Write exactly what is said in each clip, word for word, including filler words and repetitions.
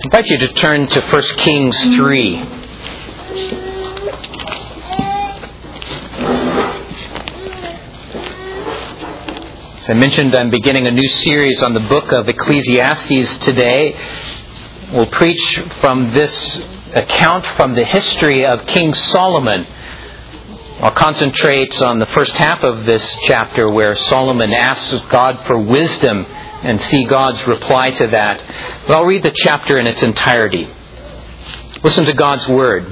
invite you to turn to First Kings three. As I mentioned, I'm beginning a new series on the book of Ecclesiastes today. We'll preach from this account from the history of King Solomon. I'll concentrate on the first half of this chapter where Solomon asks God for wisdom and see God's reply to that. But I'll read the chapter in its entirety. Listen to God's word.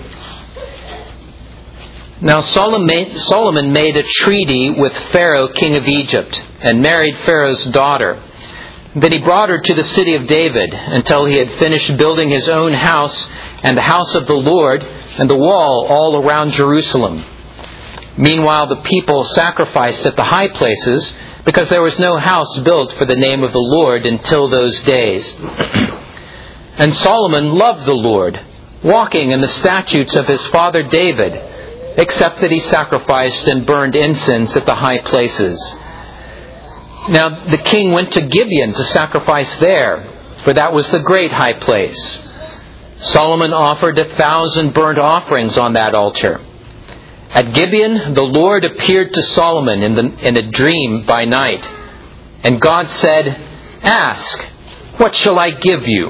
Now Solomon made a treaty with Pharaoh, king of Egypt, and married Pharaoh's daughter. Then he brought her to the city of David until he had finished building his own house and the house of the Lord and the wall all around Jerusalem. Meanwhile, the people sacrificed at the high places because there was no house built for the name of the Lord until those days. And Solomon loved the Lord, walking in the statutes of his father David, except that he sacrificed and burned incense at the high places. Now the king went to Gibeon to sacrifice there, for that was the great high place. Solomon offered a thousand burnt offerings on that altar. At Gibeon, the Lord appeared to Solomon in, the, in a dream by night. And God said, "Ask, what shall I give you?"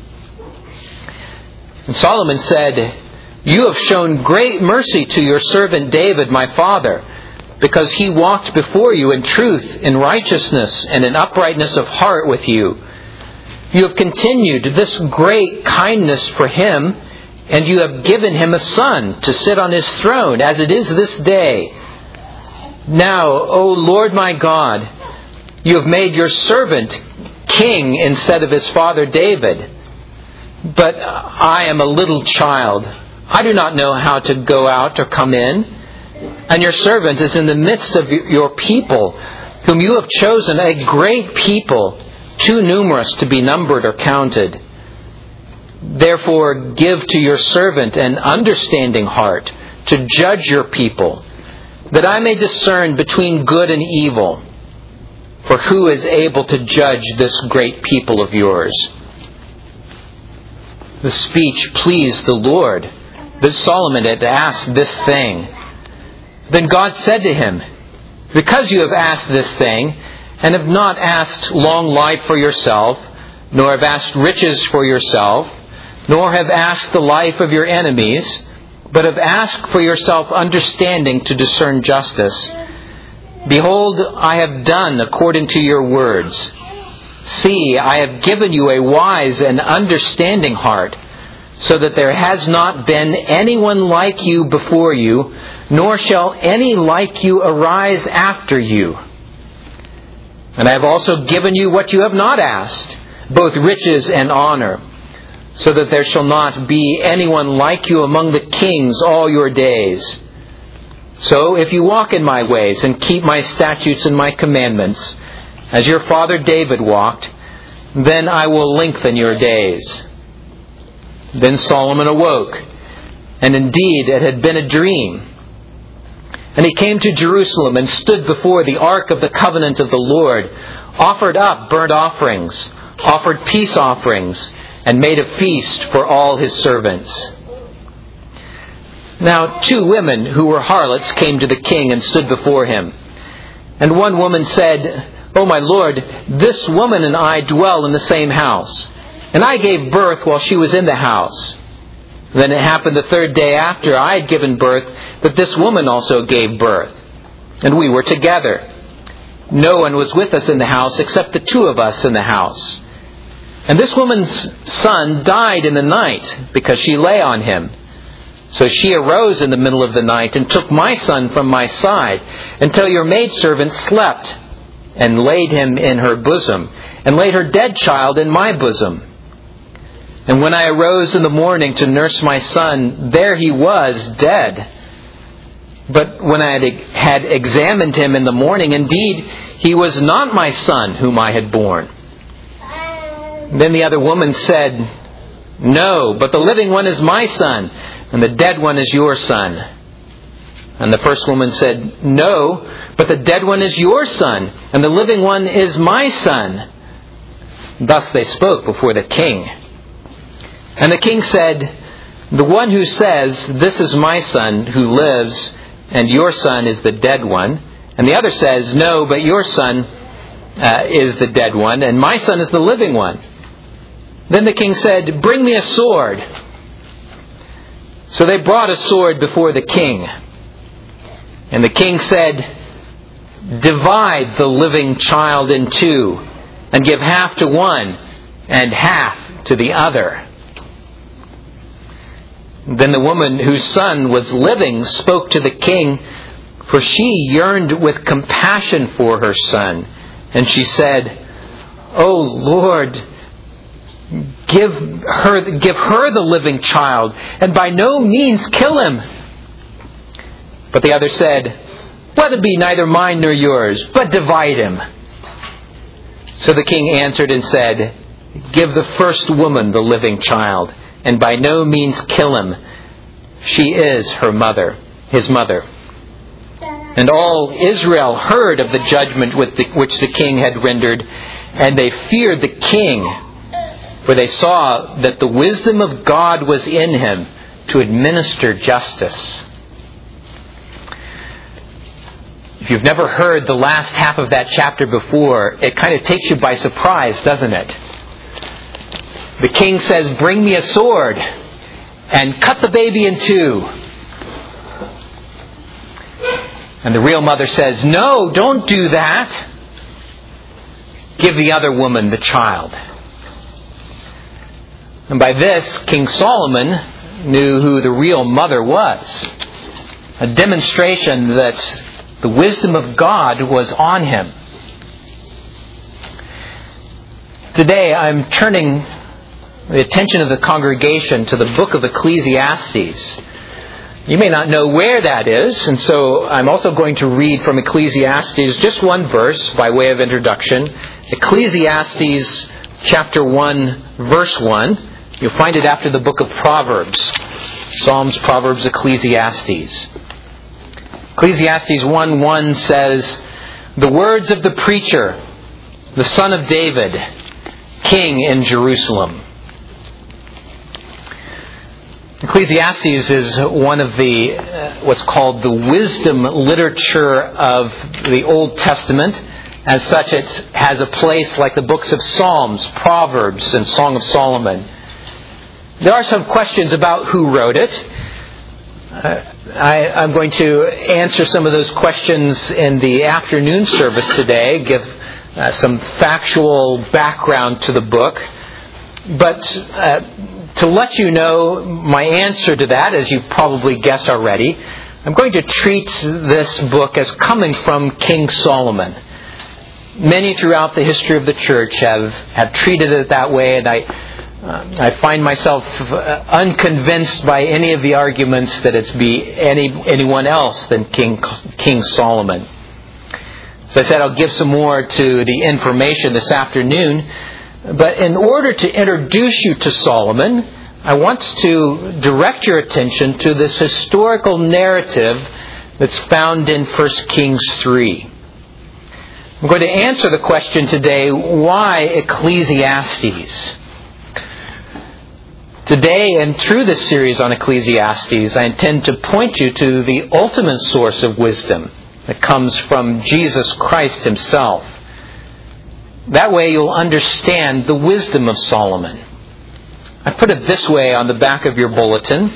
And Solomon said, "You have shown great mercy to your servant David, my father, because he walked before you in truth, in righteousness, and in uprightness of heart with you. You have continued this great kindness for him, and you have given him a son to sit on his throne, as it is this day. Now, O Lord my God, you have made your servant king instead of his father David. But I am a little child. I do not know how to go out or come in. And your servant is in the midst of your people, whom you have chosen, a great people, too numerous to be numbered or counted. Therefore, give to your servant an understanding heart to judge your people, that I may discern between good and evil. For who is able to judge this great people of yours?" The speech pleased the Lord, that Solomon had asked this thing. Then God said to him, "Because you have asked this thing, and have not asked long life for yourself, nor have asked riches for yourself, nor have asked the life of your enemies, but have asked for yourself understanding to discern justice. Behold, I have done according to your words. See, I have given you a wise and understanding heart, so that there has not been anyone like you before you, nor shall any like you arise after you. And I have also given you what you have not asked, both riches and honor, so that there shall not be anyone like you among the kings all your days. So if you walk in my ways and keep my statutes and my commandments, as your father David walked, then I will lengthen your days." Then Solomon awoke, and indeed it had been a dream. And he came to Jerusalem and stood before the ark of the covenant of the Lord, offered up burnt offerings, offered peace offerings, and made a feast for all his servants. Now two women who were harlots came to the king and stood before him. And one woman said, "O my lord, this woman and I dwell in the same house, and I gave birth while she was in the house. Then it happened the third day after I had given birth that this woman also gave birth, and we were together. No one was with us in the house except the two of us in the house. And this woman's son died in the night because she lay on him. So she arose in the middle of the night and took my son from my side until your maidservant slept, and laid him in her bosom, and laid her dead child in my bosom. And when I arose in the morning to nurse my son, there he was, dead. But when I had examined him in the morning, indeed, he was not my son whom I had borne." Then the other woman said, "No, but the living one is my son, and the dead one is your son." And the first woman said, "No, but the dead one is your son, and the living one is my son." Thus they spoke before the king. And the king said, "The one who says, 'This is my son who lives, and your son is the dead one,' and the other says, 'No, but your son uh, is the dead one, and my son is the living one.' Then the king said, 'Bring me a sword.' So they brought a sword before the king. And the king said, 'Divide the living child in two, and give half to one and half to the other.' Then the woman whose son was living spoke to the king, for she yearned with compassion for her son. And she said, 'O Lord, give her, give her the living child, and by no means kill him.' But the other said, 'Let it be neither mine nor yours, but divide him.' So the king answered and said, 'Give the first woman the living child, and by no means kill him. She is her mother, his mother.' And all Israel heard of the judgment which the king had rendered, and they feared the king, for they saw that the wisdom of God was in him to administer justice." If you've never heard the last half of that chapter before, it kind of takes you by surprise, doesn't it? The king says, "Bring me a sword and cut the baby in two." And the real mother says, "No, don't do that. Give the other woman the child." And by this, King Solomon knew who the real mother was. A demonstration that the wisdom of God was on him. Today, I'm turning the attention of the congregation to the book of Ecclesiastes. You may not know where that is, and so I'm also going to read from Ecclesiastes just one verse by way of introduction. Ecclesiastes chapter one, verse one. You'll find it after the book of Proverbs. Psalms, Proverbs, Ecclesiastes. Ecclesiastes one one says, "The words of the preacher, the son of David, king in Jerusalem." Ecclesiastes is one of the, uh, what's called the wisdom literature of the Old Testament. As such, it has a place like the books of Psalms, Proverbs, and Song of Solomon. There are some questions about who wrote it. Uh, I, I'm going to answer some of those questions in the afternoon service today, give uh, some factual background to the book. But uh, to let you know my answer to that, as you've probably guessed already, I'm going to treat this book as coming from King Solomon. Many throughout the history of the church have, have treated it that way, and I Uh, I find myself uh, unconvinced by any of the arguments that it's be any anyone else than King King Solomon. As I said, I'll give some more to the information this afternoon. But in order to introduce you to Solomon, I want to direct your attention to this historical narrative that's found in First Kings three. I'm going to answer the question today, why Ecclesiastes? Today, and through this series on Ecclesiastes, I intend to point you to the ultimate source of wisdom that comes from Jesus Christ himself. That way you'll understand the wisdom of Solomon. I put it this way on the back of your bulletin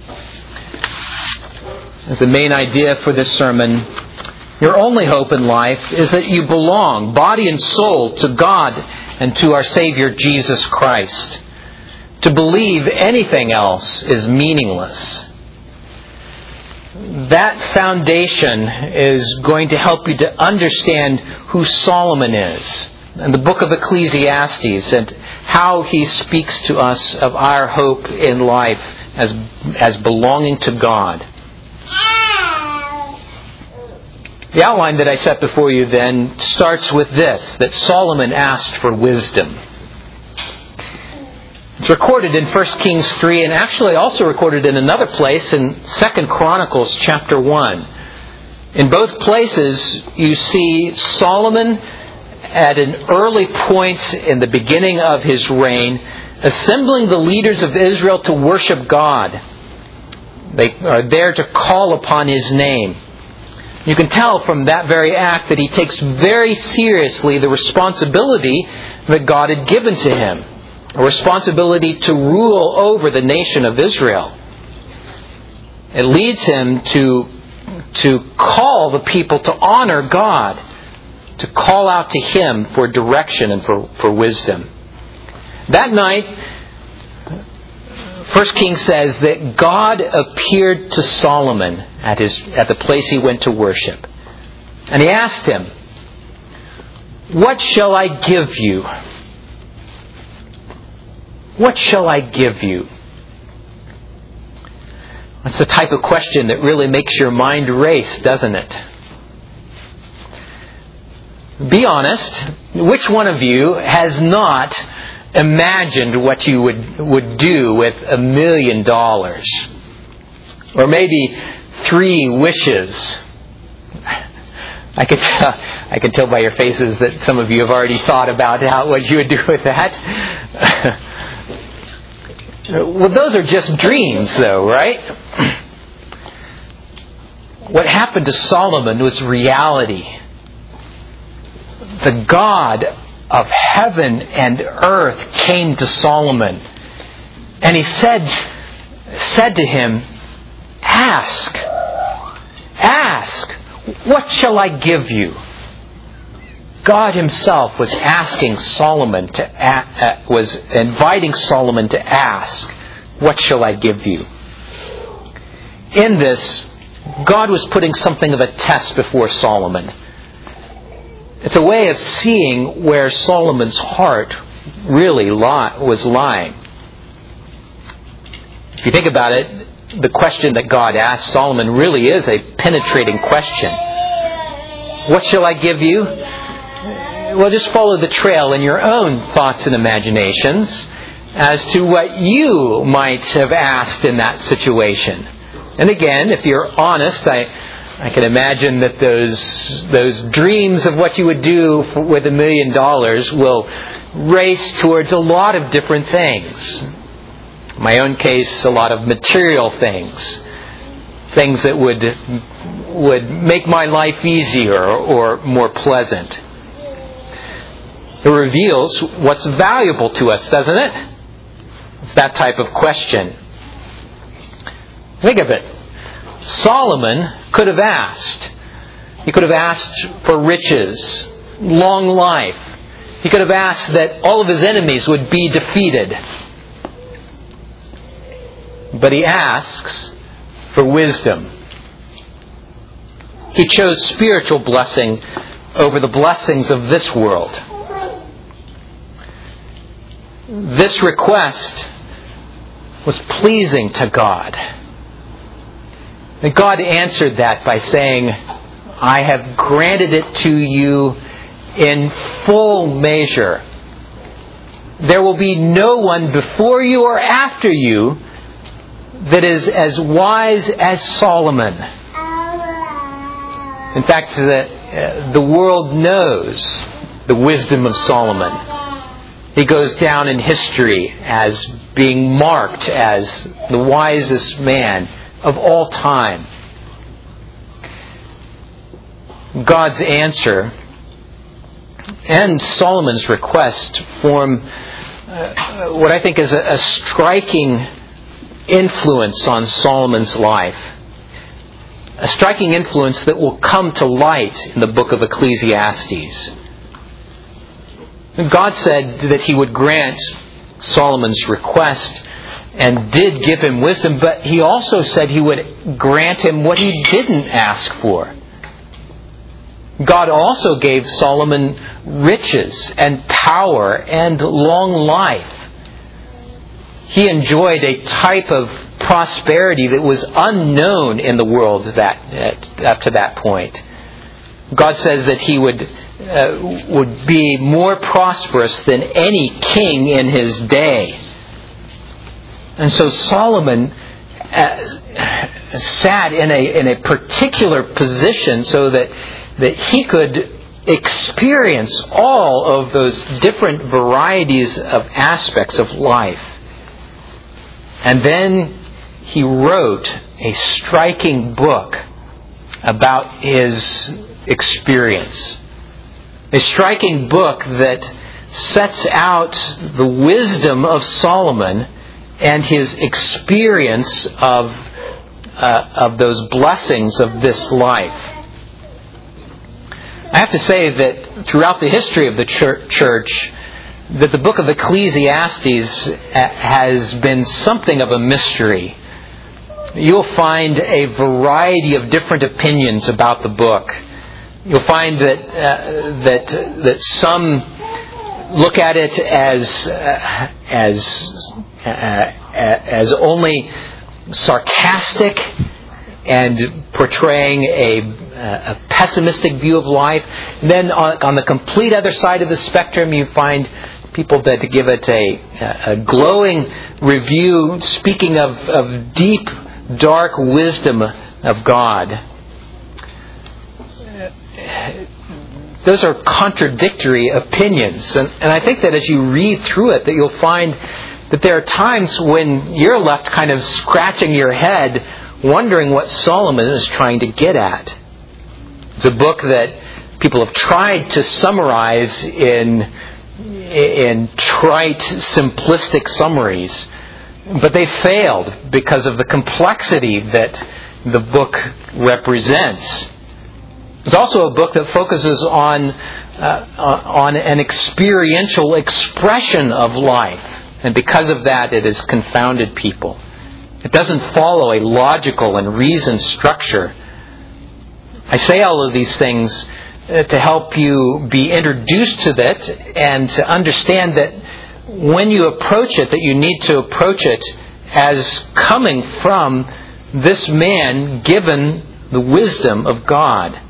as the main idea for this sermon. Your only hope in life is that you belong, body and soul, to God and to our Savior Jesus Christ. To believe anything else is meaningless. That foundation is going to help you to understand who Solomon is, and the book of Ecclesiastes, and how he speaks to us of our hope in life as, as belonging to God. The outline that I set before you then starts with this, that Solomon asked for wisdom. It's recorded in First Kings three, and actually also recorded in another place in Second Chronicles chapter one. In both places, you see Solomon at an early point in the beginning of his reign assembling the leaders of Israel to worship God. They are there to call upon His name. You can tell from that very act that he takes very seriously the responsibility that God had given to him, a responsibility to rule over the nation of Israel. It leads him to, to call the people to honor God, to call out to Him for direction and for, for wisdom. That night, First Kings says that God appeared to Solomon at his at the place he went to worship. And He asked him, "What shall I give you? What shall I give you?" That's the type of question that really makes your mind race, doesn't it? Be honest, which one of you has not imagined what you would would do with a million dollars? Or maybe three wishes. I could tell, I could tell by your faces that some of you have already thought about how what you would do with that. Well, those are just dreams, though, right? What happened to Solomon was reality. The God of heaven and earth came to Solomon, and he said, said to him, "Ask, ask, what shall I give you?" God Himself was asking Solomon to uh, was inviting Solomon to ask, "What shall I give you?" In this, God was putting something of a test before Solomon. It's a way of seeing where Solomon's heart really li- was lying. If you think about it, the question that God asked Solomon really is a penetrating question. What shall I give you? Well, just follow the trail in your own thoughts and imaginations as to what you might have asked in that situation. And again, if you're honest, I... I can imagine that those those dreams of what you would do with a million dollars will race towards a lot of different things. In my own case, a lot of material things. Things that would would make my life easier or more pleasant. It reveals what's valuable to us, doesn't it? It's that type of question. Think of it. Solomon could have asked. He could have asked for riches, long life. He could have asked that all of his enemies would be defeated. But he asks for wisdom. He chose spiritual blessing over the blessings of this world. This request was pleasing to God. And God answered that by saying, "I have granted it to you in full measure. There will be no one before you or after you that is as wise as Solomon." In fact, the, uh, the world knows the wisdom of Solomon. He goes down in history as being marked as the wisest man of all time. God's answer and Solomon's request form uh, what I think is a, a striking influence on Solomon's life. A striking influence that will come to light in the book of Ecclesiastes. God said that He would grant Solomon's request and did give him wisdom, but He also said He would grant him what he didn't ask for. God also gave Solomon riches and power and long life. He enjoyed a type of prosperity that was unknown in the world that, up to that point. God says that he would uh, would be more prosperous than any king in his day. And so Solomon uh, sat in a in a particular position so that that he could experience all of those different varieties of aspects of life. And then he wrote a striking book about his experience. A striking book that sets out the wisdom of Solomon and his experience of, uh, of those blessings of this life. I have to say that throughout the history of the church, that the book of Ecclesiastes has been something of a mystery. You'll find a variety of different opinions about the book. You'll find that uh, that that some look at it as uh, as uh, as only sarcastic and portraying a, a pessimistic view of life. And then on, on the complete other side of the spectrum, you find people that give it a, a glowing review, speaking of, of deep, dark wisdom of God. Those are contradictory opinions. And, and I think that as you read through it, that you'll find that there are times when you're left kind of scratching your head, wondering what Solomon is trying to get at. It's a book that people have tried to summarize in, in trite, simplistic summaries, but they failed because of the complexity that the book represents. It's also a book that focuses on uh, on an experiential expression of life, and because of that, it has confounded people. It doesn't follow a logical and reasoned structure. I say all of these things to help you be introduced to it and to understand that when you approach it, that you need to approach it as coming from this man given the wisdom of God.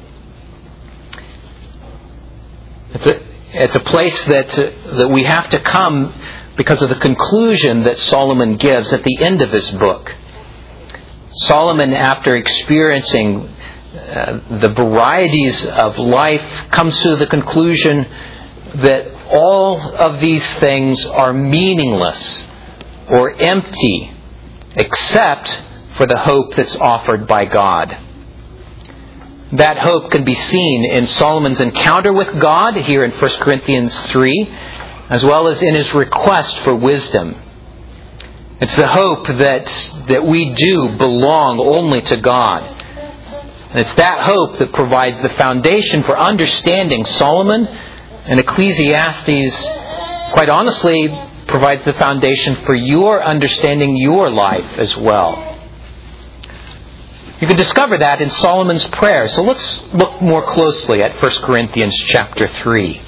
It's a, it's a place that, uh, that we have to come because of the conclusion that Solomon gives at the end of his book. Solomon, after experiencing uh, the varieties of life, comes to the conclusion that all of these things are meaningless or empty except for the hope that's offered by God. That hope can be seen in Solomon's encounter with God here in First Corinthians three, as well as in his request for wisdom. It's the hope that, that we do belong only to God. And it's that hope that provides the foundation for understanding Solomon, and Ecclesiastes, quite honestly, provides the foundation for your understanding your life as well. You can discover that in Solomon's prayer. So let's look more closely at First Corinthians chapter three.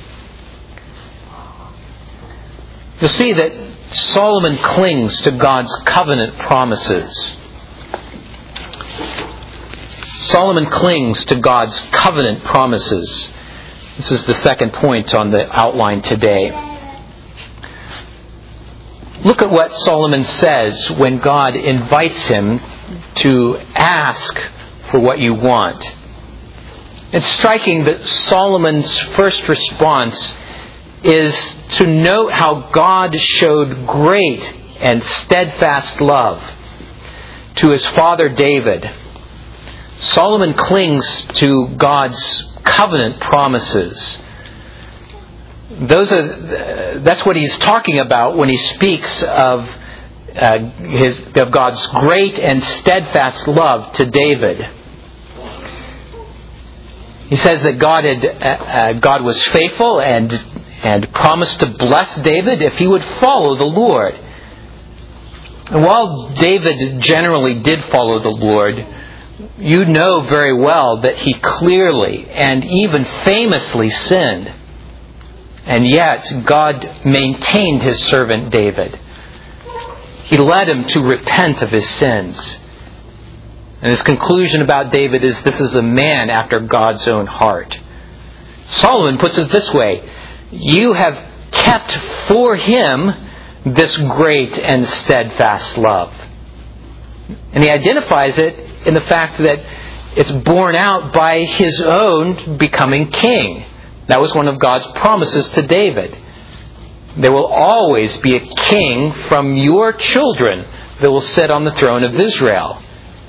You'll see that Solomon clings to God's covenant promises. Solomon clings to God's covenant promises. This is the second point on the outline today. Look at what Solomon says when God invites him to ask for what you want. It's striking that Solomon's first response is to note how God showed great and steadfast love to his father David. Solomon clings to God's covenant promises. Those are, that's what he's talking about when he speaks of uh, his of God's great and steadfast love to David. He says that God had uh, God was faithful and and promised to bless David if he would follow the Lord. And while David generally did follow the Lord, you know very well that he clearly and even famously sinned. And yet, God maintained his servant David. He led him to repent of his sins. And his conclusion about David is, this is a man after God's own heart. Solomon puts it this way: you have kept for him this great and steadfast love. And he identifies it in the fact that it's borne out by his own becoming king. That was one of God's promises to David. There will always be a king from your children that will sit on the throne of Israel.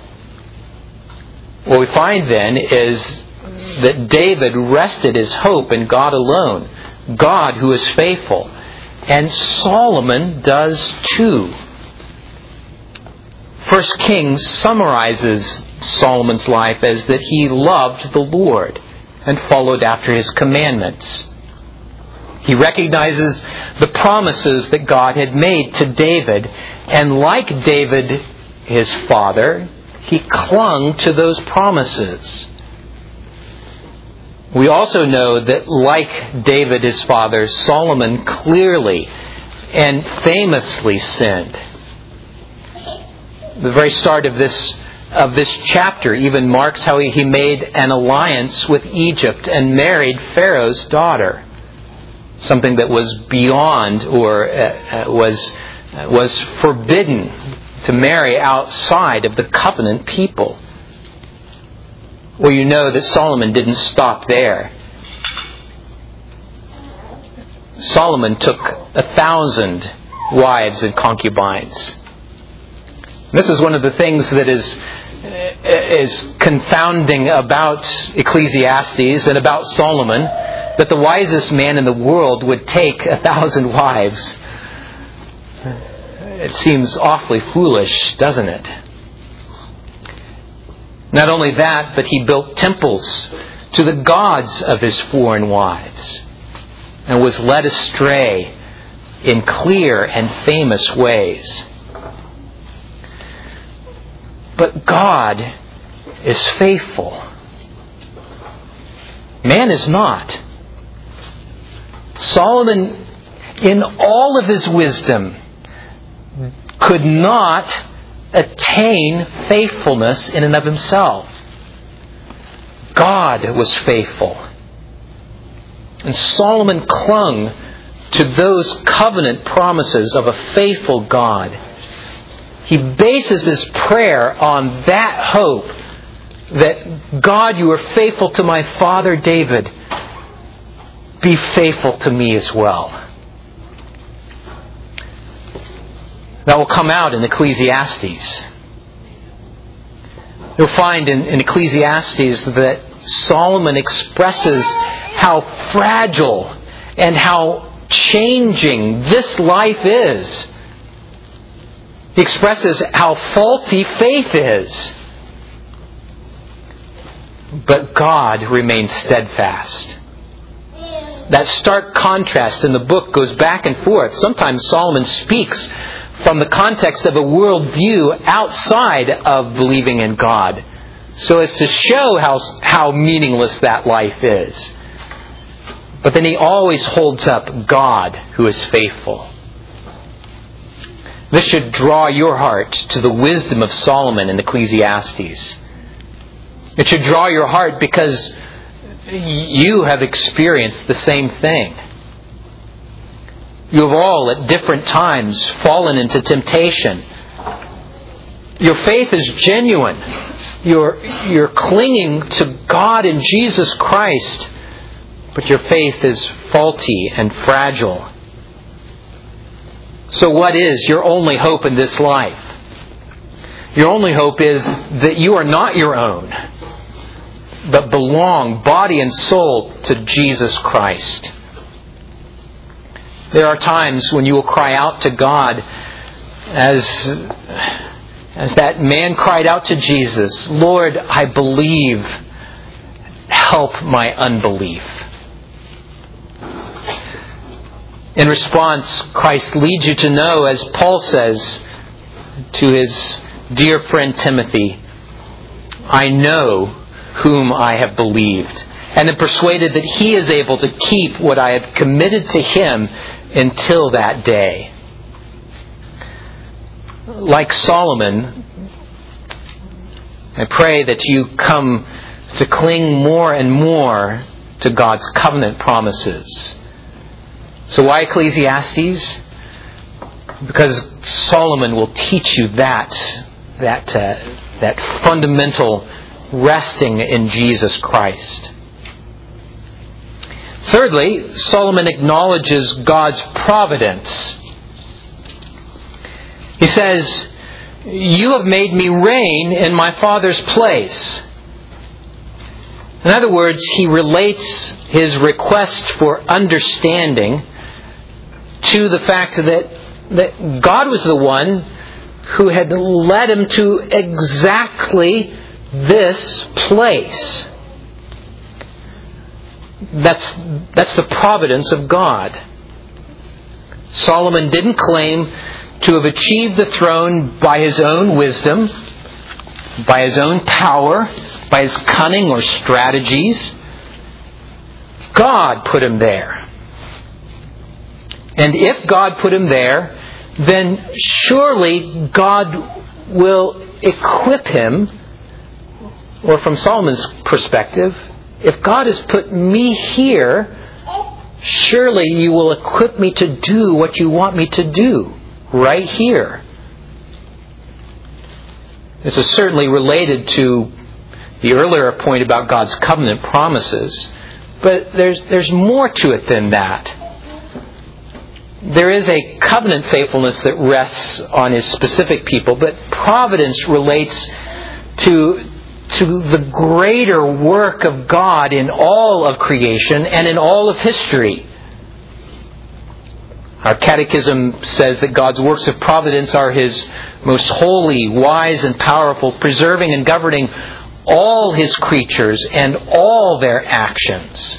What we find then is that David rested his hope in God alone, God who is faithful. And Solomon does too. First Kings summarizes Solomon's life as that he loved the Lord and followed after His commandments. He recognizes the promises that God had made to David, and like David, his father, he clung to those promises. We also know that like David, his father, Solomon clearly and famously sinned. The very start of this of this chapter even marks how he, he made an alliance with Egypt and married Pharaoh's daughter. Something that was beyond or uh, uh, was uh, was forbidden to marry outside of the covenant people. Well, you know that Solomon didn't stop there. Solomon took a thousand wives and concubines. This is one of the things that is is confounding about Ecclesiastes and about Solomon, that the wisest man in the world would take a thousand wives. It seems awfully foolish, doesn't it? Not only that, but he built temples to the gods of his foreign wives and was led astray in clear and famous ways. But God is faithful. Man is not. Solomon, in all of his wisdom, could not attain faithfulness in and of himself. God was faithful. And Solomon clung to those covenant promises of a faithful God. He bases his prayer on that hope that, God, you are faithful to my father David. Be faithful to me as well. That will come out in Ecclesiastes. You'll find in, in Ecclesiastes that Solomon expresses how fragile and how changing this life is. He expresses how faulty faith is. But God remains steadfast. That stark contrast in the book goes back and forth. Sometimes Solomon speaks from the context of a worldview outside of believing in God, so as to show how, how meaningless that life is. But then he always holds up God who is faithful. This should draw your heart to the wisdom of Solomon in Ecclesiastes. It should draw your heart because you have experienced the same thing. You have all at different times fallen into temptation. Your faith is genuine. You're, you're clinging to God in Jesus Christ, but your faith is faulty and fragile. So what is your only hope in this life? Your only hope is that you are not your own, but belong body and soul to Jesus Christ. There are times when you will cry out to God as, as that man cried out to Jesus, Lord, I believe, help my unbelief. In response, Christ leads you to know, as Paul says to his dear friend Timothy, I know whom I have believed, and am persuaded that he is able to keep what I have committed to him until that day. Like Solomon, I pray that you come to cling more and more to God's covenant promises. So why Ecclesiastes? Because Solomon will teach you that that uh, that fundamental resting in Jesus Christ. Thirdly, Solomon acknowledges God's providence. He says, "You have made me reign in my father's place." In other words, he relates his request for understanding to the fact that, that God was the one who had led him to exactly this place. That's, that's the providence of God. Solomon didn't claim to have achieved the throne by his own wisdom, by his own power, by his cunning or strategies. God put him there. And if God put him there, then surely God will equip him, or from Solomon's perspective, if God has put me here, surely you will equip me to do what you want me to do right here. This is certainly related to the earlier point about God's covenant promises, but there's there's more to it than that. There is a covenant faithfulness that rests on His specific people, but providence relates to to the greater work of God in all of creation and in all of history. Our catechism says that God's works of providence are His most holy, wise, and powerful, preserving and governing all His creatures and all their actions.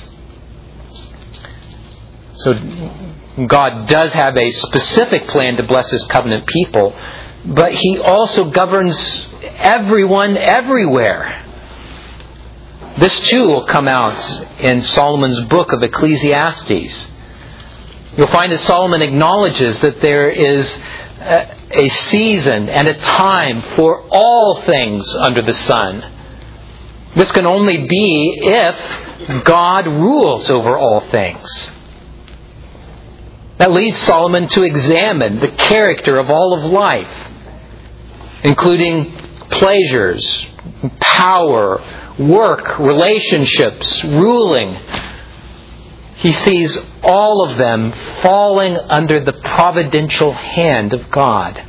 So God does have a specific plan to bless His covenant people, but He also governs everyone everywhere. This too will come out in Solomon's book of Ecclesiastes. You'll find that Solomon acknowledges that there is a season and a time for all things under the sun. This can only be if God rules over all things. That leads Solomon to examine the character of all of life, including pleasures, power, work, relationships, ruling. He sees all of them falling under the providential hand of God.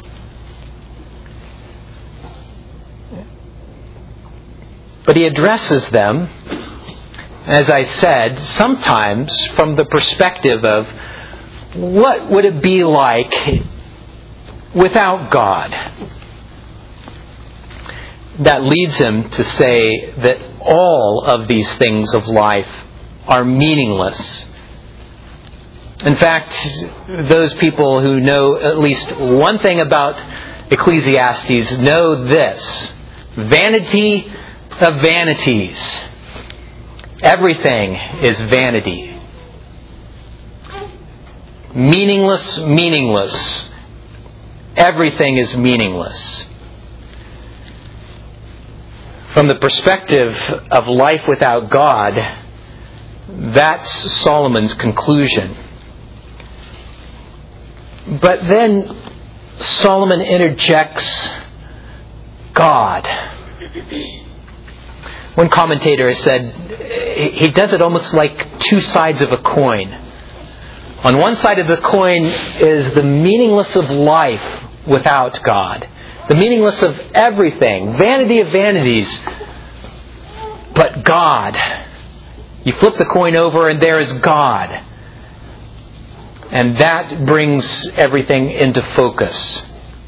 But he addresses them, as I said, sometimes from the perspective of what would it be like without God? That leads him to say that all of these things of life are meaningless. In fact, those people who know at least one thing about Ecclesiastes know this: vanity of vanities. Everything is vanity. Meaningless, meaningless. Everything is meaningless. From the perspective of life without God, that's Solomon's conclusion. But then Solomon interjects God. One commentator has said he does it almost like two sides of a coin. On one side of the coin is the meaningless of life without God. The meaningless of everything. Vanity of vanities. But God. You flip the coin over and there is God. And that brings everything into focus.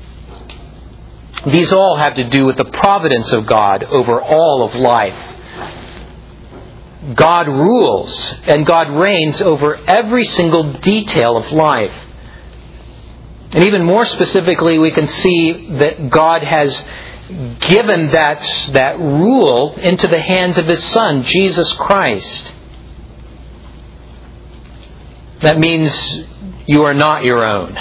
These all have to do with the providence of God over all of life. God rules and God reigns over every single detail of life. And even more specifically, we can see that God has given that, that rule into the hands of His Son, Jesus Christ. That means you are not your own.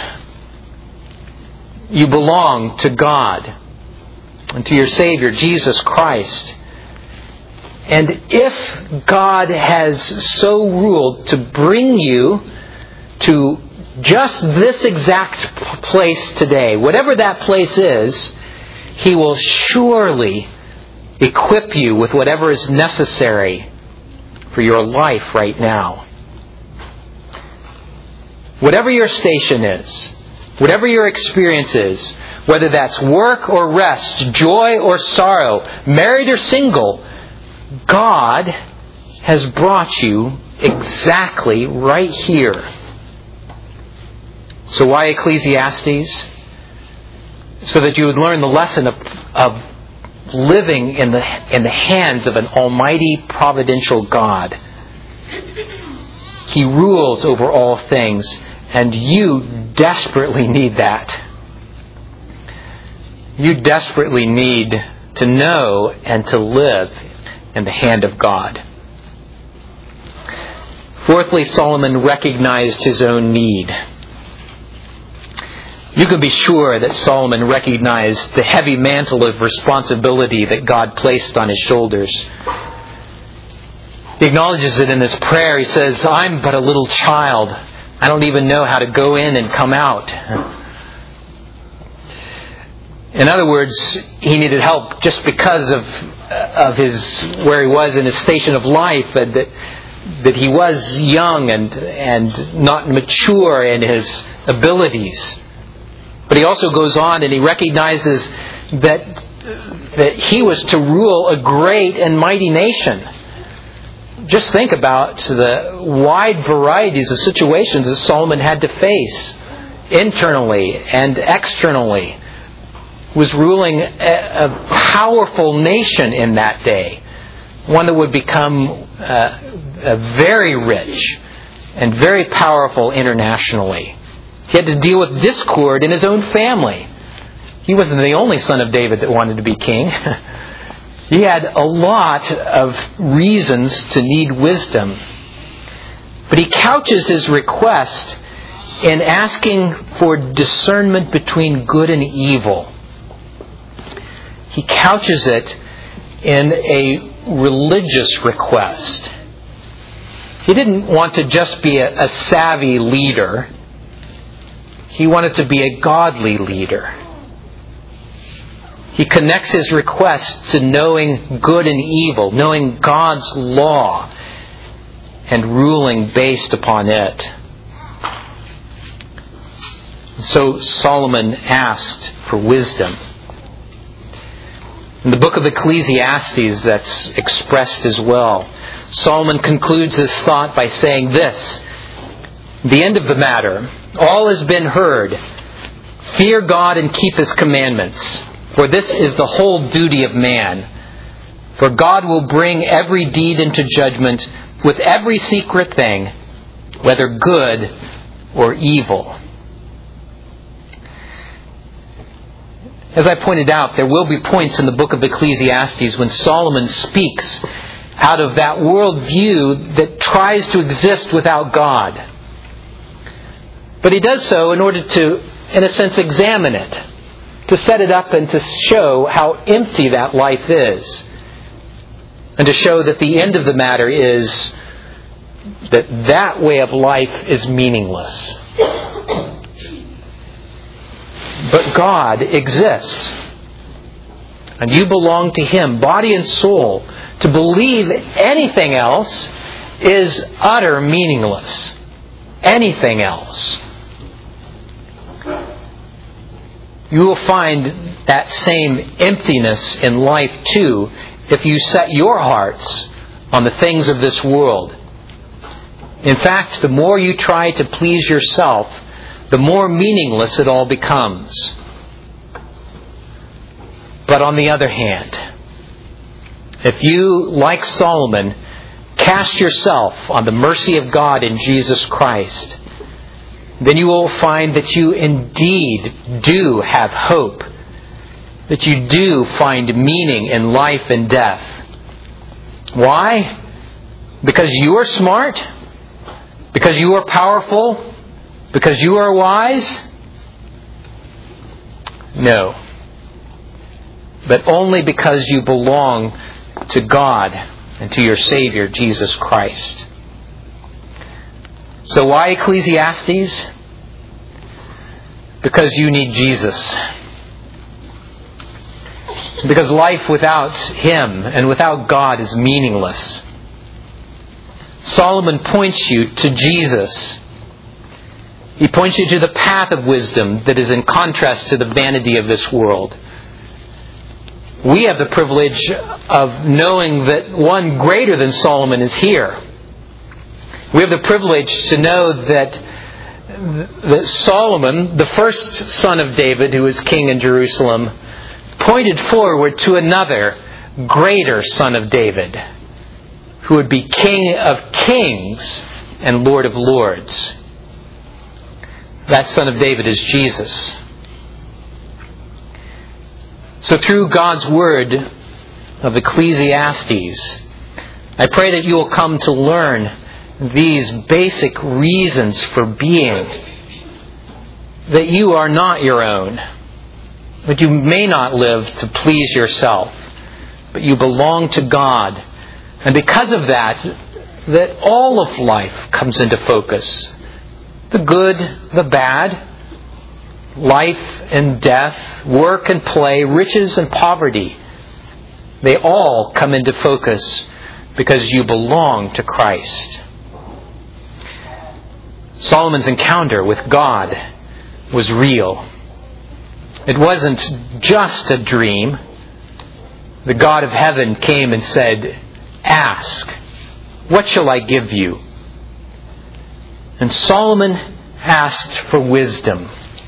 You belong to God and to your Savior, Jesus Christ. And if God has so ruled to bring you to just this exact place today, whatever that place is, He will surely equip you with whatever is necessary for your life right now. whatever your station is, whatever your experience is, whether that's work or rest, joy or sorrow, married or single, God has brought you exactly right here. So why Ecclesiastes? So that you would learn the lesson of, of living in the, in the hands of an almighty providential God. He rules over all things, and you desperately need that. You desperately need to know and to live in the hand of God. Fourthly, Solomon recognized his own need. You can be sure that Solomon recognized the heavy mantle of responsibility that God placed on his shoulders. He acknowledges it in his prayer. He says, I'm but a little child. I don't even know how to go in and come out. In other words, he needed help just because of of his where he was in his station of life, and that that he was young and and not mature in his abilities. But he also goes on and he recognizes that that he was to rule a great and mighty nation. Just think about the wide varieties of situations that Solomon had to face, internally and externally. He was ruling a, a powerful nation in that day, one that would become uh, a very rich and very powerful internationally. He had to deal with discord in his own family. He wasn't the only son of David that wanted to be king. He had a lot of reasons to need wisdom. But he couches his request in asking for discernment between good and evil. He couches it in a religious request. He didn't want to just be a, a savvy leader. He wanted to be a godly leader. He connects his request to knowing good and evil, knowing God's law, and ruling based upon it. So Solomon asked for wisdom. In the book of Ecclesiastes, that's expressed as well. Solomon concludes his thought by saying this: the end of the matter, all has been heard. Fear God and keep His commandments, for this is the whole duty of man. For God will bring every deed into judgment with every secret thing, whether good or evil. As I pointed out, there will be points in the book of Ecclesiastes when Solomon speaks out of that worldview that tries to exist without God. But he does so in order to, in a sense, examine it, to set it up and to show how empty that life is, and to show that the end of the matter is that that way of life is meaningless. But God exists, and you belong to Him, body and soul. To believe anything else is utter meaningless. Anything else. You will find that same emptiness in life too if you set your hearts on the things of this world. In fact, the more you try to please yourself, the more meaningless it all becomes. But on the other hand, if you, like Solomon, cast yourself on the mercy of God in Jesus Christ, then you will find that you indeed do have hope, that you do find meaning in life and death. Why? Because you are smart? Because you are powerful? Because you are wise? No. But only because you belong to God and to your Savior, Jesus Christ. So why Ecclesiastes? Because you need Jesus. Because life without Him and without God is meaningless. Solomon points you to Jesus. He points you to the path of wisdom that is in contrast to the vanity of this world. We have the privilege of knowing that one greater than Solomon is here. We have the privilege to know that, that Solomon, the first son of David, who was king in Jerusalem, pointed forward to another greater son of David, who would be King of kings and Lord of lords. That son of David is Jesus. So through God's word of Ecclesiastes, I pray that you will come to learn these basic reasons for being. That you are not your own. That you may not live to please yourself. But you belong to God. And because of that, that all of life comes into focus. The good, the bad, life and death, work and play, riches and poverty. They all come into focus because you belong to Christ. Solomon's encounter with God was real. It wasn't just a dream. The God of heaven came and said, "Ask, what shall I give you?" And Solomon asked for wisdom.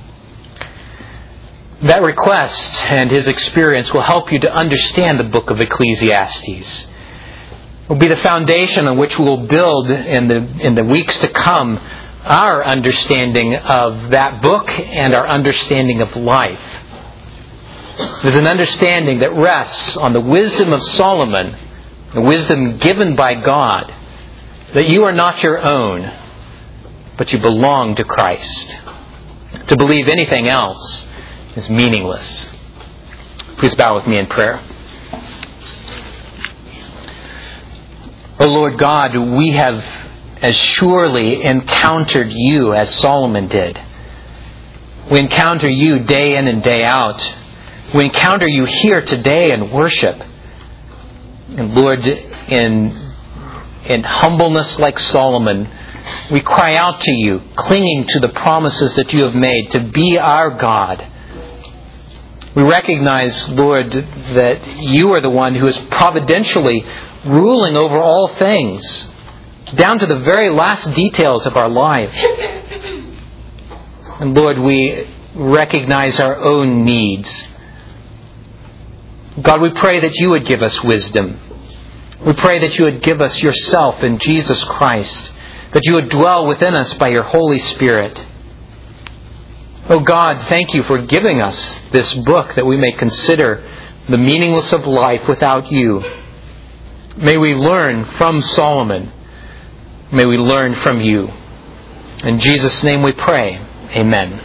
That request and his experience will help you to understand the book of Ecclesiastes. It will be the foundation on which we will build in the in the weeks to come our understanding of that book and our understanding of life. There's an understanding that rests on the wisdom of Solomon, the wisdom given by God, that you are not your own, but you belong to Christ. To believe anything else is meaningless. Please bow with me in prayer. O Lord God, we have as surely encountered you as Solomon did. We encounter you day in and day out. We encounter you here today in worship. And Lord, in, in humbleness like Solomon, we cry out to you, clinging to the promises that you have made to be our God. We recognize, Lord, that you are the one who is providentially ruling over all things, down to the very last details of our life. And Lord, we recognize our own needs. God, we pray that you would give us wisdom. We pray that you would give us yourself in Jesus Christ, that you would dwell within us by your Holy Spirit. Oh God, thank you for giving us this book that we may consider the meaningless of life without you. May we learn from Solomon. May we learn from you. In Jesus' name we pray. Amen.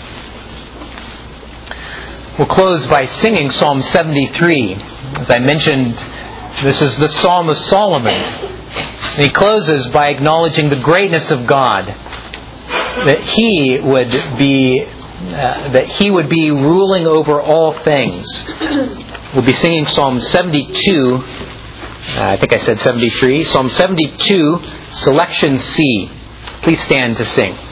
We'll close by singing Psalm seventy-three. As I mentioned, this is the Psalm of Solomon. And he closes by acknowledging the greatness of God, that He would be uh, that He would be ruling over all things. We'll be singing Psalm seventy-two. Uh, I think I said seventy-three. Psalm seventy-two, selection C. Please stand to sing.